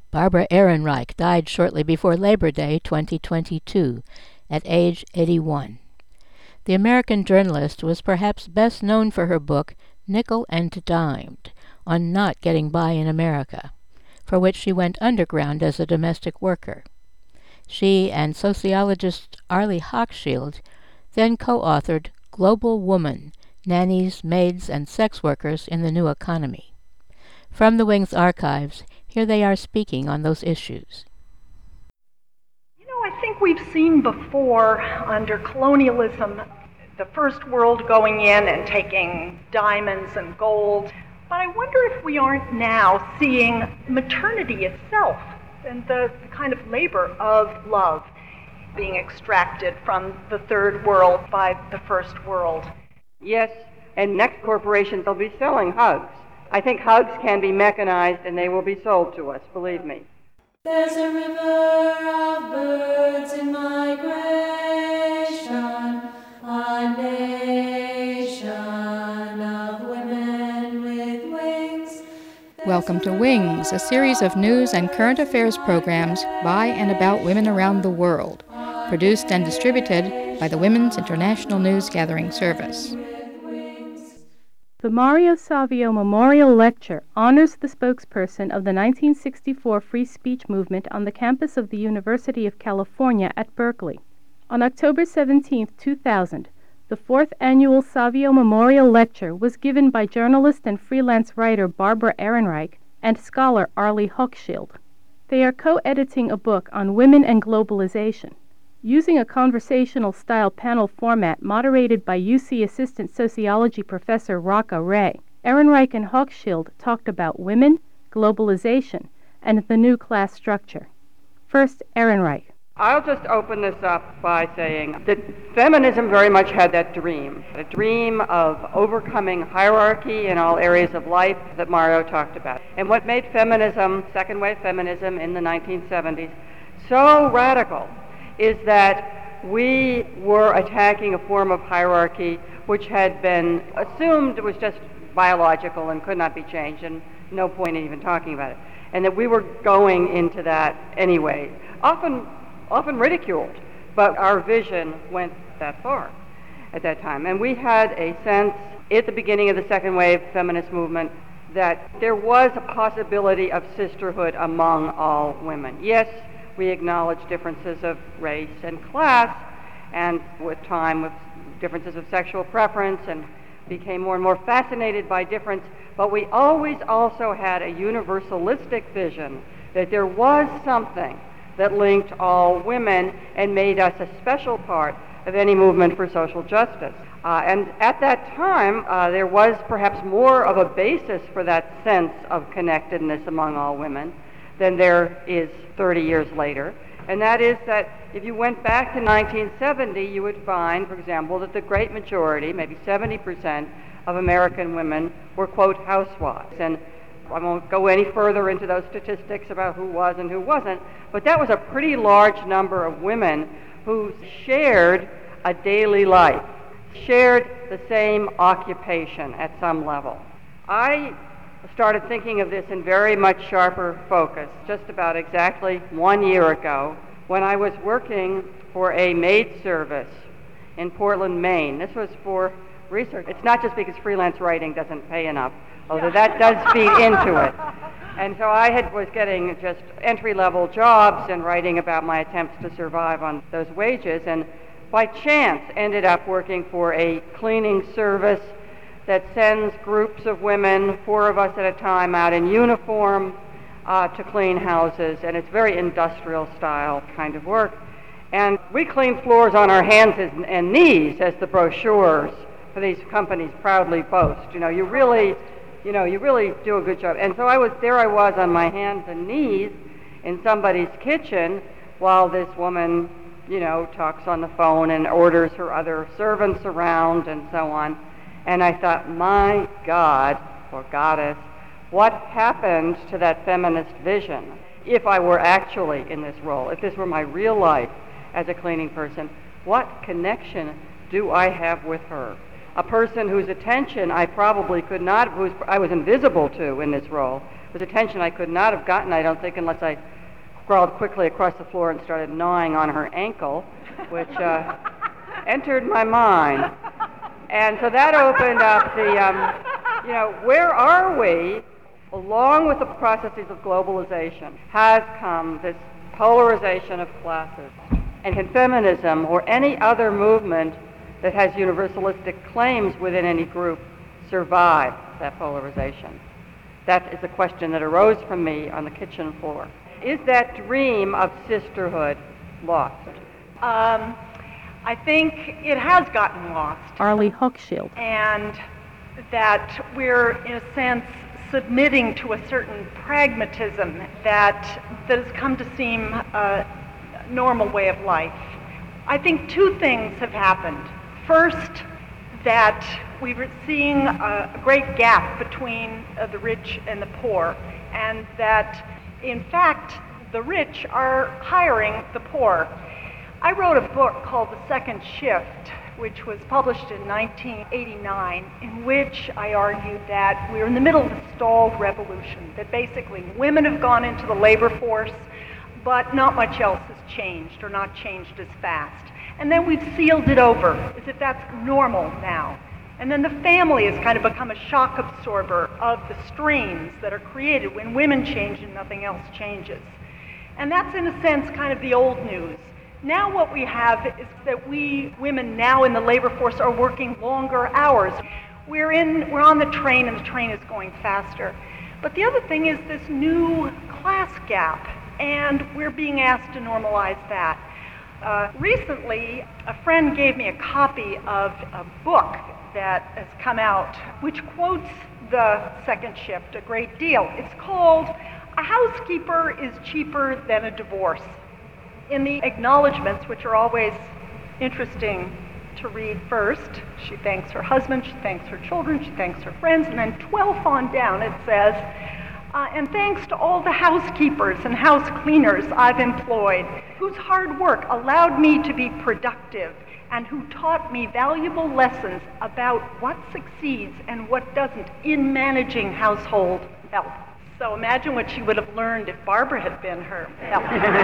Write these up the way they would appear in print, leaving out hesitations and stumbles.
Barbara Ehrenreich died shortly before Labor Day 2022 at age 81. The American journalist was perhaps best known for her book Nickel and Dimed on Not Getting By in America, for which she went underground as a domestic worker. She and sociologist Arlie Hochschild then co-authored Global Woman, Nannies, Maids, and Sex Workers in the New Economy. From the Wings archives, here they are speaking on those issues. I think we've seen before under colonialism the first world going in and taking diamonds and gold. But I wonder if we aren't now seeing maternity itself and the kind of labor of love being extracted from the third world by the first world. Yes, and next corporations will be selling hugs. I think hugs can be mechanized and they will be sold to us, believe me. There's a river of birds in migration, a nation of women with wings. Welcome to Wings, a series of news and current affairs programs by and about women around the world, produced and distributed by the Women's International News Gathering Service. The Mario Savio Memorial Lecture honors the spokesperson of the 1964 free speech movement on the campus of the University of California at Berkeley. On October 17, 2000, the fourth annual Savio Memorial Lecture was given by journalist and freelance writer Barbara Ehrenreich and scholar Arlie Hochschild. They are co-editing a book on women and globalization. Using a conversational-style panel format moderated by UC Assistant Sociology Professor Raka Ray, Ehrenreich and Hochschild talked about women, globalization, and the new class structure. First, Ehrenreich. I'll just open this up by saying that feminism very much had that dream, a dream of overcoming hierarchy in all areas of life that Mario talked about. And what made feminism, second-wave feminism in the 1970s, so radical is that we were attacking a form of hierarchy which had been assumed was just biological and could not be changed, and no point in even talking about it. And that we were going into that anyway, often ridiculed, but our vision went that far at that time. And we had a sense at the beginning of the second wave feminist movement that there was a possibility of sisterhood among all women. Yes, we acknowledge differences of race and class, and with time, with differences of sexual preference, and became more and more fascinated by difference, but we always also had a universalistic vision that there was something that linked all women and made us a special part of any movement for social justice. And at that time, there was perhaps more of a basis for that sense of connectedness among all women than there is 30 years later. And that is that if you went back to 1970, you would find, for example, that the great majority, maybe 70% of American women were, quote, housewives. And I won't go any further into those statistics about who was and who wasn't, but that was a pretty large number of women who shared a daily life, shared the same occupation at some level. I started thinking of this in very much sharper focus just about exactly 1 year ago when I was working for a maid service in Portland, Maine. This was for research. It's not just because freelance writing doesn't pay enough, although that does feed into it. And so I was getting just entry-level jobs and writing about my attempts to survive on those wages, and by chance ended up working for a cleaning service that sends groups of women, 4 of us at a time, out in uniform to clean houses, and it's very industrial style kind of work. And we clean floors on our hands and knees, as the brochures for these companies proudly boast. You really do a good job. And so I was on my hands and knees in somebody's kitchen while this woman, talks on the phone and orders her other servants around and so on. And I thought, my God, or goddess, what happened to that feminist vision? If I were actually in this role, if this were my real life as a cleaning person, what connection do I have with her? A person whose attention I probably could not, I was invisible to in this role, was attention I could not have gotten, I don't think, unless I crawled quickly across the floor and started gnawing on her ankle, which entered my mind. And so that opened up the, where are we? Along with the processes of globalization has come this polarization of classes. And can feminism or any other movement that has universalistic claims within any group survive that polarization? That is a question that arose from me on the kitchen floor. Is that dream of sisterhood lost? I think it has gotten lost. Arlie Hochschild. And that we're, in a sense, submitting to a certain pragmatism that has come to seem a normal way of life. I think two things have happened. First, that we're seeing a great gap between the rich and the poor, and that, in fact, the rich are hiring the poor. I wrote a book called The Second Shift, which was published in 1989, in which I argued that we're in the middle of a stalled revolution, that basically women have gone into the labor force, but not much else has changed, or not changed as fast. And then we've sealed it over, as if that's normal now. And then the family has kind of become a shock absorber of the strains that are created when women change and nothing else changes. And that's, in a sense, kind of the old news. Now what we have is that we women now in the labor force are working longer hours. We're on the train, and the train is going faster. But the other thing is this new class gap, and we're being asked to normalize that. Recently, a friend gave me a copy of a book that has come out, which quotes The Second Shift a great deal. It's called A Housekeeper is Cheaper Than a Divorce. In the acknowledgments, which are always interesting to read first, she thanks her husband, she thanks her children, she thanks her friends, and then 12 on down it says, and thanks to all the housekeepers and house cleaners I've employed, whose hard work allowed me to be productive and who taught me valuable lessons about what succeeds and what doesn't in managing household health. So imagine what she would have learned if Barbara had been her help.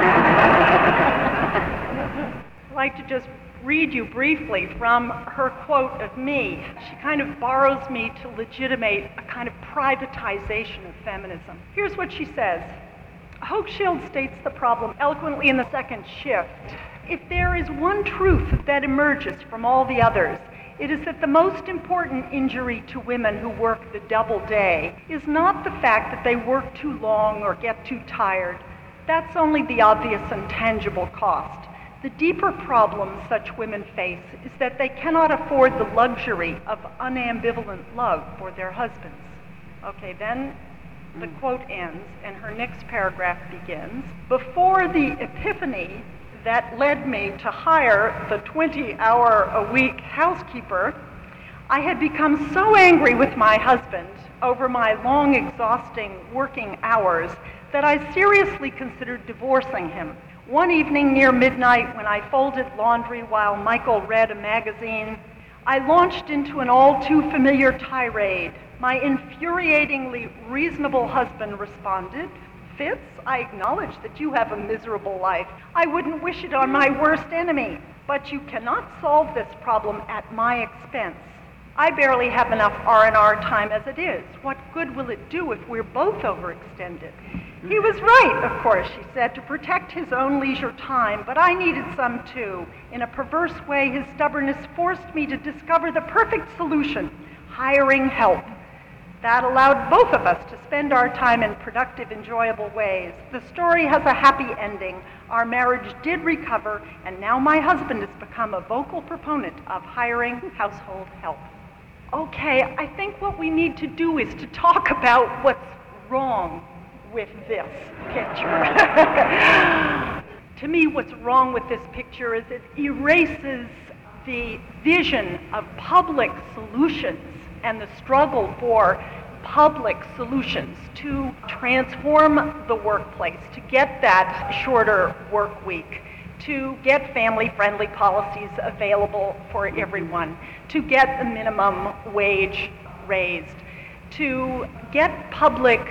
I'd like to just read you briefly from her quote of me. She kind of borrows me to legitimate a kind of privatization of feminism. Here's what she says. Hochschild states the problem eloquently in The Second Shift. If there is one truth that emerges from all the others, it is that the most important injury to women who work the double day is not the fact that they work too long or get too tired. That's only the obvious and tangible cost. The deeper problem such women face is that they cannot afford the luxury of unambivalent love for their husbands. Okay, then the quote ends and her next paragraph begins. Before the epiphany that led me to hire the 20-hour-a-week housekeeper, I had become so angry with my husband over my long, exhausting working hours that I seriously considered divorcing him. One evening near midnight, when I folded laundry while Michael read a magazine, I launched into an all-too-familiar tirade. My infuriatingly reasonable husband responded, Fitz, I acknowledge that you have a miserable life. I wouldn't wish it on my worst enemy, but you cannot solve this problem at my expense. I barely have enough R&R time as it is. What good will it do if we're both overextended? He was right, of course, she said, to protect his own leisure time, but I needed some too. In a perverse way, his stubbornness forced me to discover the perfect solution, hiring help. That allowed both of us to spend our time in productive, enjoyable ways. The story has a happy ending. Our marriage did recover, and now my husband has become a vocal proponent of hiring household help. Okay, I think what we need to do is to talk about what's wrong with this picture. To me, what's wrong with this picture is it erases the vision of public solutions and the struggle for public solutions to transform the workplace, to get that shorter work week, to get family-friendly policies available for everyone, to get the minimum wage raised, to get public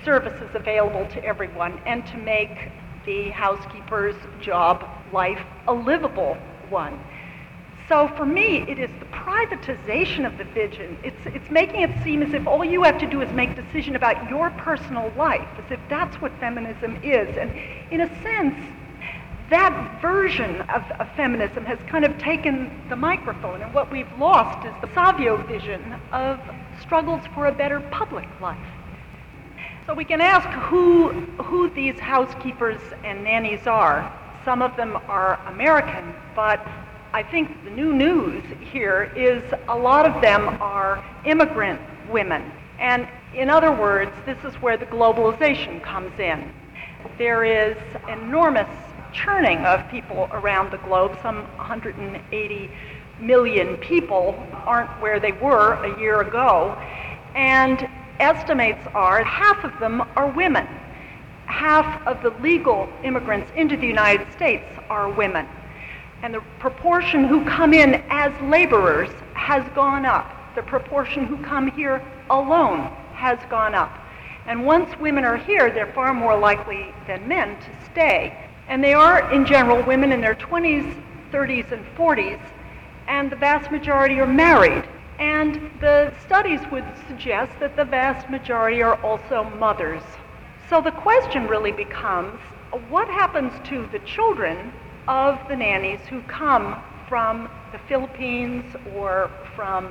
services available to everyone and to make the housekeeper's job life a livable one. So for me, it is the privatization of the vision. It's making it seem as if all you have to do is make a decision about your personal life, as if that's what feminism is. And in a sense, that version of feminism has kind of taken the microphone, and what we've lost is the Savio vision of struggles for a better public life. So we can ask who these housekeepers and nannies are. Some of them are American, but I think the new news here is a lot of them are immigrant women. And in other words, this is where the globalization comes in. There is enormous churning of people around the globe. Some 180 million people aren't where they were a year ago. And estimates are half of them are women. Half of the legal immigrants into the United States are women. And the proportion who come in as laborers has gone up. The proportion who come here alone has gone up. And once women are here, they're far more likely than men to stay. And they are, in general, women in their 20s, 30s, and 40s, and the vast majority are married. And the studies would suggest that the vast majority are also mothers. So the question really becomes, what happens to the children of the nannies who come from the Philippines or from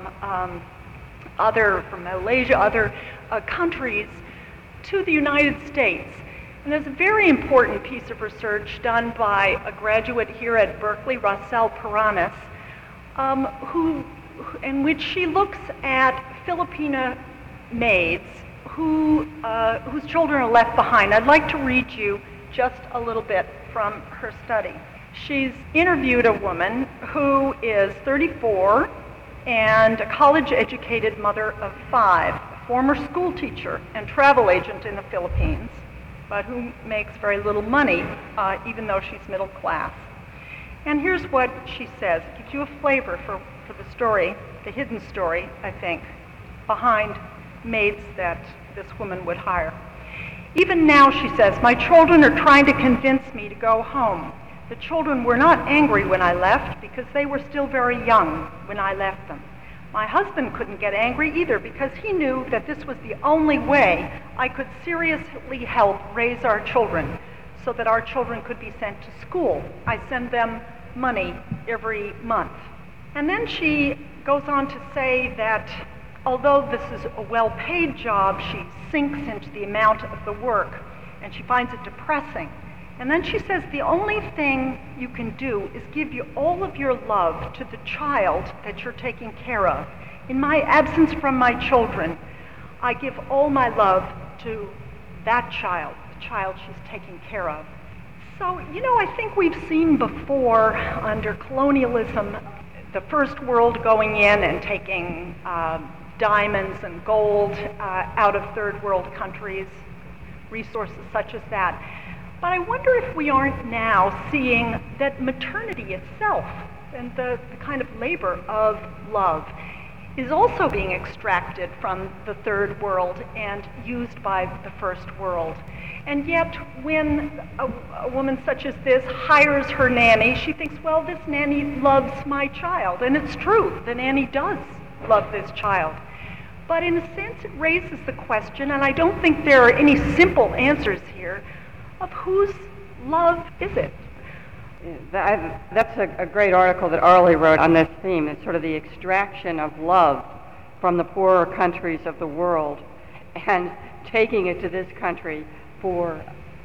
Malaysia, other countries, to the United States? And there's a very important piece of research done by a graduate here at Berkeley, Rosel Paranis, in which she looks at Filipina maids whose children are left behind. I'd like to read you just a little bit from her study. She's interviewed a woman who is 34 and a college-educated mother of 5, a former school teacher and travel agent in the Philippines, but who makes very little money, even though she's middle class. And here's what she says. It gives you a flavor for the story, the hidden story, I think, behind maids that this woman would hire. Even now, she says, my children are trying to convince me to go home. The children were not angry when I left because they were still very young when I left them. My husband couldn't get angry either because he knew that this was the only way I could seriously help raise our children so that our children could be sent to school. I send them money every month. And then she goes on to say that although this is a well-paid job, she sinks into the amount of the work and she finds it depressing. And then she says the only thing you can do is give you all of your love to the child that you're taking care of. In my absence from my children, I give all my love to that child, the child she's taking care of. So, I think we've seen before under colonialism, the first world going in and taking diamonds and gold out of third world countries, resources such as that. But I wonder if we aren't now seeing that maternity itself and the kind of labor of love is also being extracted from the third world and used by the first world. And yet, when a woman such as this hires her nanny, she thinks, well, this nanny loves my child. And it's true, the nanny does love this child. But in a sense, it raises the question, and I don't think there are any simple answers here, of whose love is it? That's a great article that Arlie wrote on this theme. It's sort of the extraction of love from the poorer countries of the world and taking it to this country for,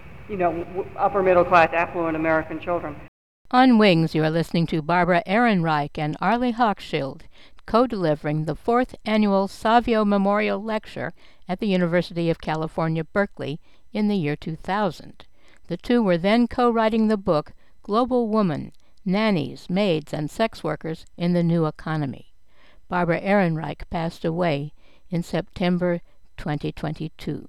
upper middle class, affluent American children. On Wings, you are listening to Barbara Ehrenreich and Arlie Hochschild, co-delivering the 4th Annual Savio Memorial Lecture at the University of California, Berkeley in the year 2000. The two were then co-writing the book Global Woman, Nannies, Maids, and Sex Workers in the New Economy. Barbara Ehrenreich passed away in September 2022.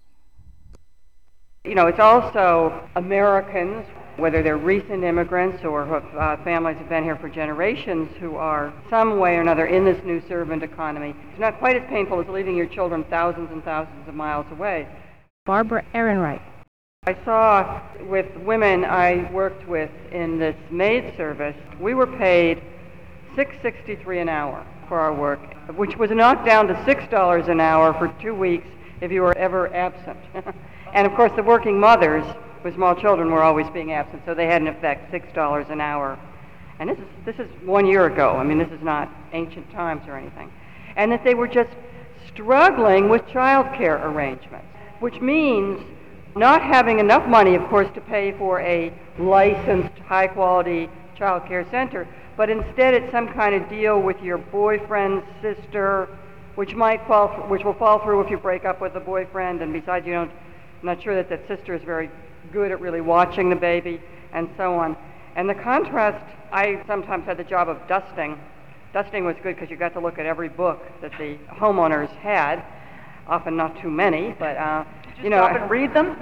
It's also Americans, whether they're recent immigrants or who have families have been here for generations, who are some way or another in this new servant economy. It's not quite as painful as leaving your children thousands and thousands of miles away. Barbara Ehrenreich. I saw with women I worked with in this maid service, we were paid $6.63 an hour for our work, which was knocked down to $6 an hour for 2 weeks if you were ever absent. And of course the working mothers with small children were always being absent, so they had in effect $6 an hour. And this is 1 year ago. I mean, this is not ancient times or anything. And that they were just struggling with child care arrangements, which means not having enough money, of course, to pay for a licensed, high-quality child care center, but instead it's some kind of deal with your boyfriend's sister, which will fall through if you break up with the boyfriend, and besides, I'm not sure that sister is very good at really watching the baby, and so on. And the contrast, I sometimes had the job of dusting. Dusting was good because you got to look at every book that the homeowners had, often not too many, but stop and read them?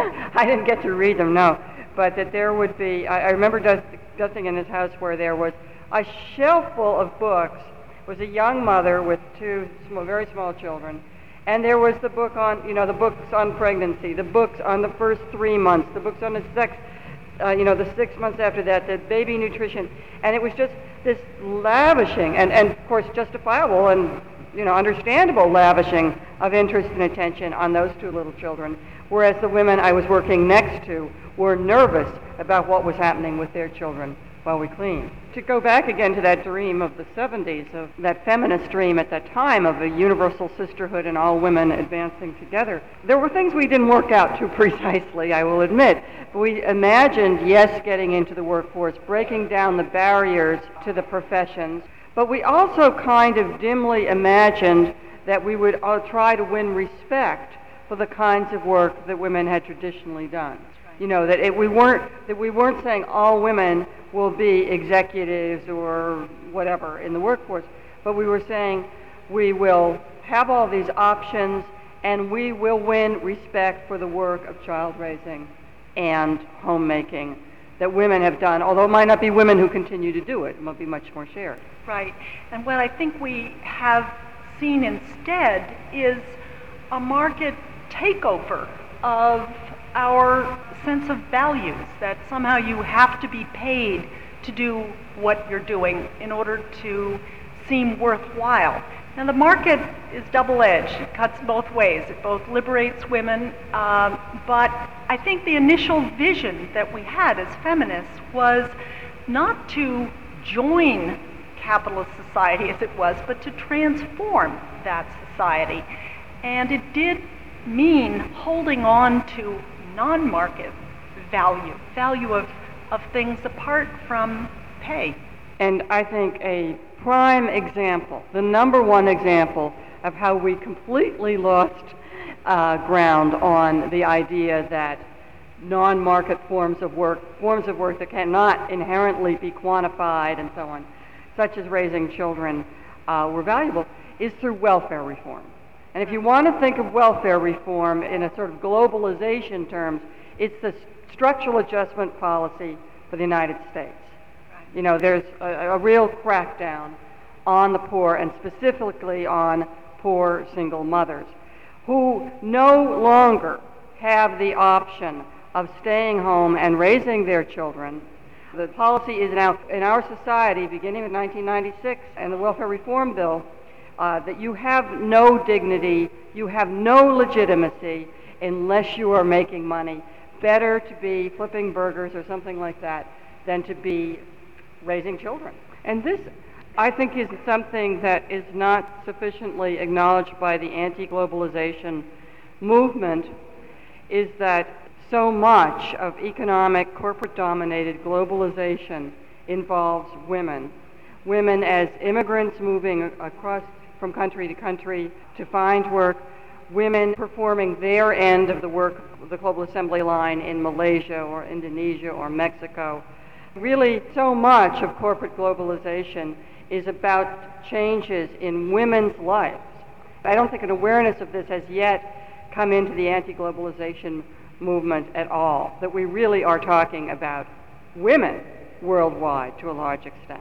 I didn't get to read them, no. But that there would be, I remember dusting in this house where there was a shelf full of books. It was a young mother with two very small children. And there was the book on, the books on pregnancy, the books on the first 3 months, the books on the sex, the 6 months after that, the baby nutrition. And it was just this lavishing, and of course justifiable and understandable lavishing of interest and attention on those two little children, whereas the women I was working next to were nervous about what was happening with their children while we cleaned. To go back again to that dream of the 70s, of that feminist dream at that time of a universal sisterhood and all women advancing together, there were things we didn't work out too precisely, I will admit. We imagined, yes, getting into the workforce, breaking down the barriers to the professions, but we also kind of dimly imagined that we would try to win respect for the kinds of work that women had traditionally done. That we weren't saying all women will be executives or whatever in the workforce, but we were saying we will have all these options and we will win respect for the work of child raising and homemaking that women have done, although it might not be women who continue to do it. It might be much more shared. Right. And what I think we have seen instead is a market takeover of our sense of values, that somehow you have to be paid to do what you're doing in order to seem worthwhile. Now the market is double-edged. It cuts both ways. It both liberates women, but I think the initial vision that we had as feminists was not to join capitalist society as it was, but to transform that society. And it did mean holding on to non-market value of things apart from pay. And I think a prime example, the number one example of how we completely lost ground on the idea that non-market forms of work that cannot inherently be quantified and so on, such as raising children, were valuable, is through welfare reform. And if you want to think of welfare reform in a sort of globalization terms, it's the structural adjustment policy for the United States. There's a real crackdown on the poor, and specifically on poor single mothers, who no longer have the option of staying home and raising their children. The policy is now in our society, beginning with 1996 and the Welfare Reform Bill, that you have no dignity, you have no legitimacy unless you are making money. Better to be flipping burgers or something like that than to be raising children. And this, I think, is something that is not sufficiently acknowledged by the anti-globalization movement, is that so much of economic, corporate-dominated globalization involves women. Women as immigrants moving across from country to country to find work, women performing their end of the work of the Global Assembly Line in Malaysia or Indonesia or Mexico. Really, so much of corporate globalization is about changes in women's lives. I don't think an awareness of this has yet come into the anti-globalization movement at all, that we really are talking about women worldwide to a large extent.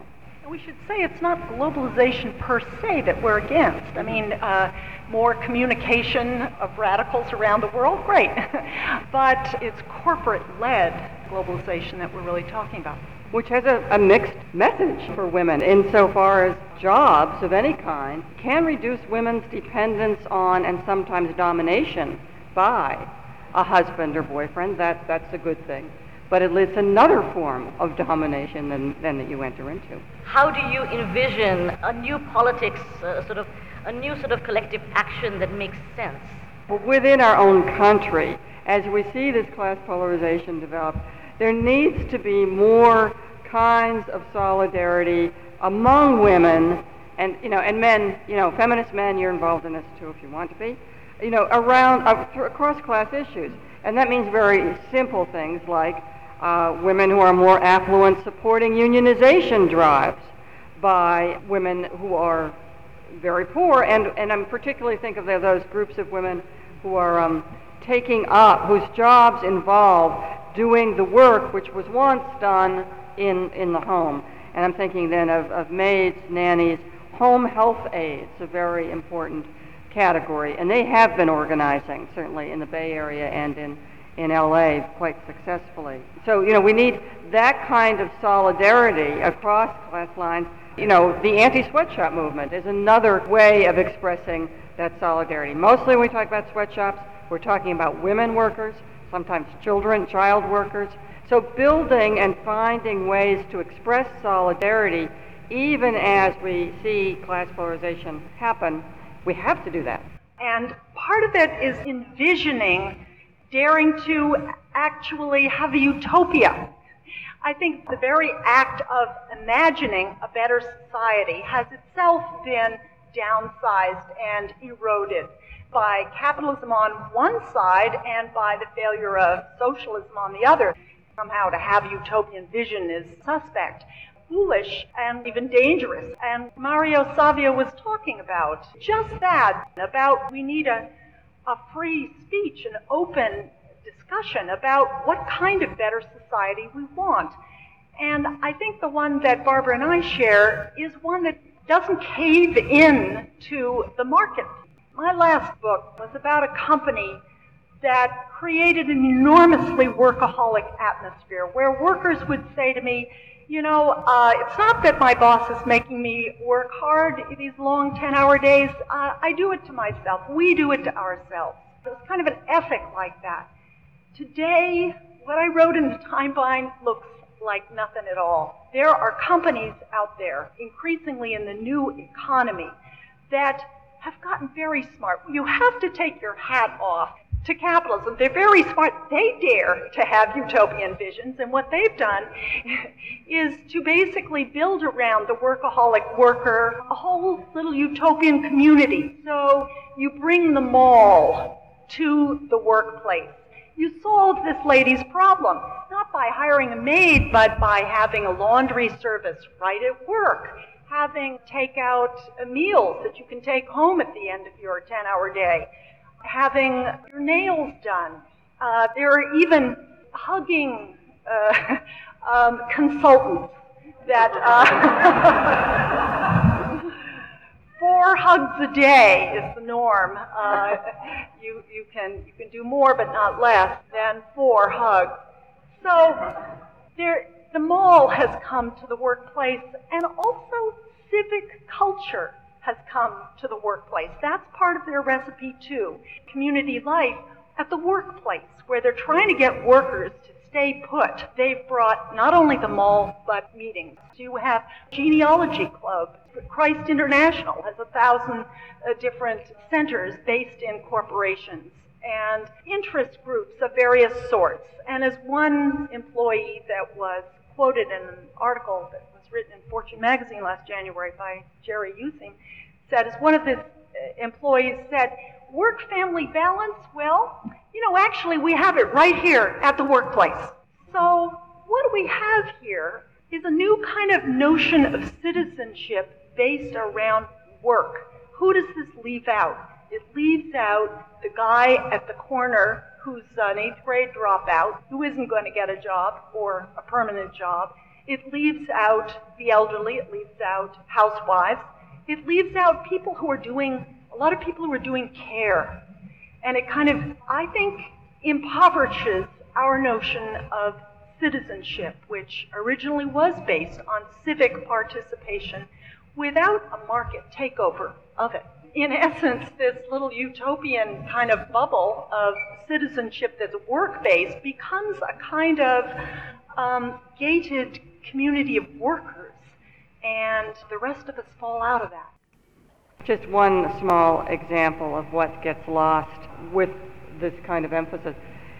We should say it's not globalization per se that we're against. I mean, more communication of radicals around the world, great. But it's corporate-led globalization that we're really talking about. Which has a mixed message for women insofar as jobs of any kind can reduce women's dependence on and sometimes domination by a husband or boyfriend. That's a good thing. But it's another form of domination than that you enter into. How do you envision a new politics, a new sort of collective action that makes sense? Well, within our own country, as we see this class polarization develop, there needs to be more kinds of solidarity among women and men, feminist men. You're involved in this too if you want to be, around across class issues, and that means very simple things like women who are more affluent supporting unionization drives by women who are very poor, and I particularly think of those groups of women who are taking up, whose jobs involve doing the work which was once done in the home. And I'm thinking then of maids, nannies, home health aides, a very important category. And they have been organizing, certainly in the Bay Area and in LA quite successfully. So, we need that kind of solidarity across class lines. The anti-sweatshop movement is another way of expressing that solidarity. Mostly when we talk about sweatshops, we're talking about women workers, sometimes child workers. So building and finding ways to express solidarity, even as we see class polarization happen, we have to do that. And part of it is envisioning, daring to actually have a utopia. I think the very act of imagining a better society has itself been downsized and eroded by capitalism on one side and by the failure of socialism on the other. Somehow to have utopian vision is suspect, foolish, and even dangerous. And Mario Savio was talking about just that, about we need a free speech, an open discussion about what kind of better society we want. And I think the one that Barbara and I share is one that doesn't cave in to the market. My last book was about a company that created an enormously workaholic atmosphere where workers would say to me, it's not that my boss is making me work hard these long 10-hour days. I do it to myself. We do it to ourselves. It was kind of an ethic like that. Today, what I wrote in the Timebind looks like nothing at all. There are companies out there, increasingly in the new economy, that have gotten very smart. You have to take your hat off to capitalism. They're very smart. They dare to have utopian visions, and what they've done is to basically build around the workaholic worker a whole little utopian community. So you bring the mall to the workplace. You solve this lady's problem, not by hiring a maid, but by having a laundry service right at work, having takeout meals that you can take home at the end of your 10-hour day, having your nails done. There are even hugging consultants that 4 hugs a day is the norm. You can do more, but not less than 4 hugs. So the mall has come to the workplace, and also civic culture has come to the workplace. That's part of their recipe too. Community life at the workplace, where they're trying to get workers to stay put. They've brought not only the mall, but meetings. You have genealogy club. Christ International has 1,000 different centers based in corporations, and interest groups of various sorts. And as one employee that was quoted in an article that was written in Fortune magazine last January by Jerry Using, said, as one of his employees said, work-family balance, well, actually we have it right here at the workplace. So what we have here is a new kind of notion of citizenship based around work. Who does this leave out? It leaves out the guy at the corner who's an 8th grade dropout, who isn't going to get a job or a permanent job. It leaves out the elderly, it leaves out housewives, it leaves out people who are doing, a lot of people who are doing care. And it kind of, I think, impoverishes our notion of citizenship, which originally was based on civic participation without a market takeover of it. In essence, this little utopian kind of bubble of citizenship that's work-based becomes a kind of gated community of workers, and the rest of us fall out of that. Just one small example of what gets lost with this kind of emphasis.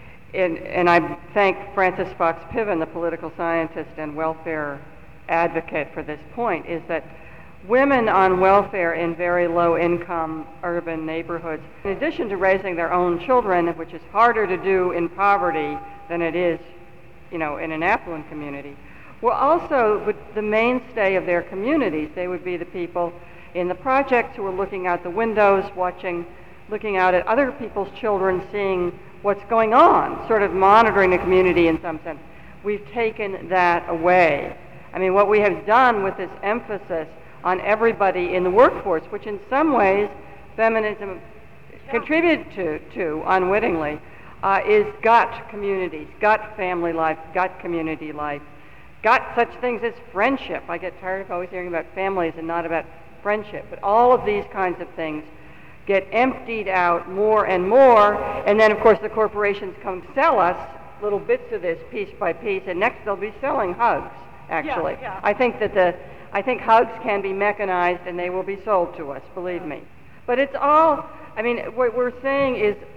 And I thank Frances Fox Piven, the political scientist and welfare advocate for this point, is that women on welfare in very low-income urban neighborhoods, in addition to raising their own children, which is harder to do in poverty than it is, in an affluent community, were also the mainstay of their communities. They would be the people in the projects who were looking out the windows, looking out at other people's children, seeing what's going on, sort of monitoring the community in some sense. We've taken that away. I mean, what we have done with this emphasis on everybody in the workforce, which in some ways feminism contributed to unwittingly, is gut communities, gut family life, gut community life, gut such things as friendship. I get tired of always hearing about families and not about friendship, but all of these kinds of things get emptied out more and more, and then of course the corporations come sell us little bits of this piece by piece, and next they'll be selling hugs, actually. Yeah. I think hugs can be mechanized and they will be sold to us, believe me. But it's all, I mean, what we're saying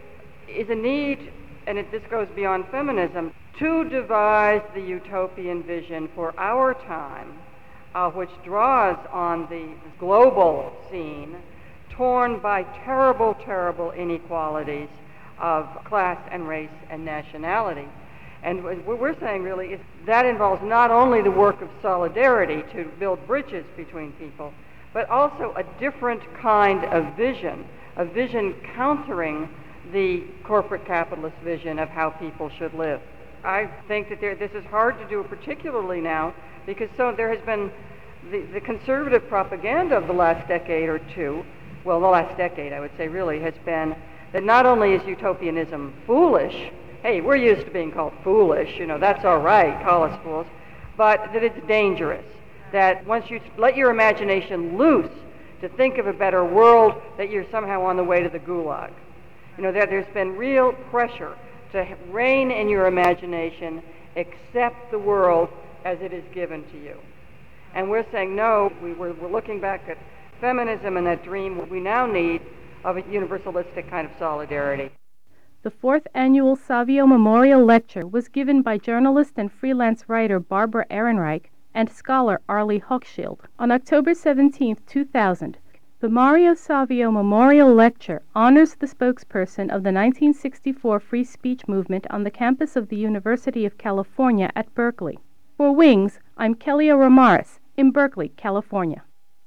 is a need, and this goes beyond feminism, to devise the utopian vision for our time, which draws on the global scene, torn by terrible, terrible inequalities of class and race and nationality. And what we're saying really is that involves not only the work of solidarity to build bridges between people, but also a different kind of vision, a vision countering the corporate capitalist vision of how people should live. I think that this is hard to do, particularly now, because there has been the conservative propaganda of the last decade or two, well, the last decade, I would say, really, has been that not only is utopianism foolish, hey, we're used to being called foolish, that's all right, call us fools, but that it's dangerous, that once you let your imagination loose to think of a better world, that you're somehow on the way to the gulag. That there's been real pressure to rein in your imagination, accept the world as it is given to you. And we're saying, no, we're looking back at feminism and that dream we now need of a universalistic kind of solidarity. The fourth annual Savio Memorial Lecture was given by journalist and freelance writer Barbara Ehrenreich and scholar Arlie Hochschild on October 17, 2000. The Mario Savio Memorial Lecture honors the spokesperson of the 1964 free speech movement on the campus of the University of California at Berkeley. For Wings, I'm Kelia Ramaris in Berkeley, California.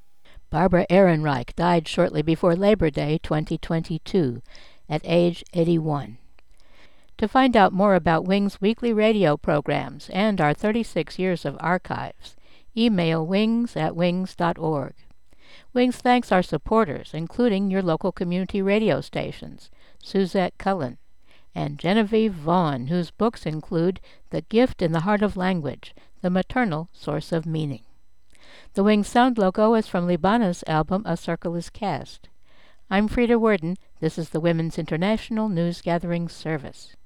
Barbara Ehrenreich died shortly before Labor Day 2022 at age 81. To find out more about Wings' weekly radio programs and our 36 years of archives, email wings@wings.org. Wings thanks our supporters, including your local community radio stations, Suzette Cullen, and Genevieve Vaughn, whose books include The Gift in the Heart of Language, The Maternal Source of Meaning. The Wings sound logo is from Libana's album A Circle is Cast. I'm Frida Worden. This is the Women's International News Gathering Service.